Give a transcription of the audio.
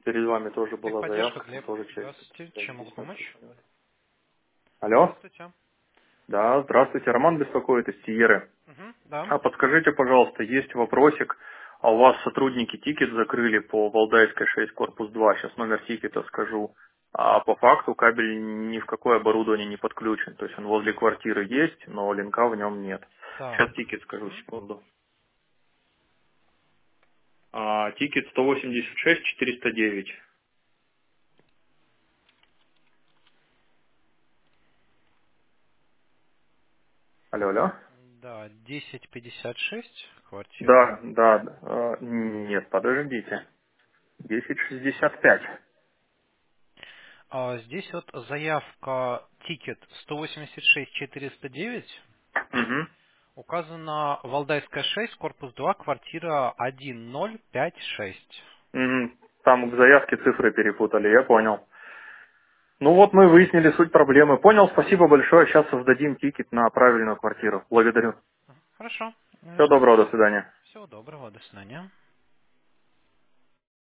перед вами тоже была Техподдержка, заявка, там Глеб. тоже часть. Здравствуйте. часть Чем могу здесь помочь? написано. Алло? Здравствуйте. Да, здравствуйте, Роман беспокоит из Сиеры. Да. А подскажите, пожалуйста, есть вопросик, а у вас сотрудники тикет закрыли по Валдайской 6, корпус 2, сейчас номер тикета скажу, а по факту кабель ни в какое оборудование не подключен, то есть он возле квартиры есть, но линка в нем нет. Сейчас Так. тикет скажу, Мгм. секунду. Тикет 186-409. Алло, алло. Да, 1056, квартира. Да, да, нет, подождите. 1065. Здесь вот заявка тикет 186-409. Угу. Указана Валдайская 6, корпус 2, квартира 1056. Там в заявке цифры перепутали, я понял. Ну вот мы выяснили суть проблемы. Понял, спасибо большое. Сейчас создадим тикет на правильную квартиру. Благодарю. Хорошо. Всего доброго, до свидания. Всего доброго, до свидания.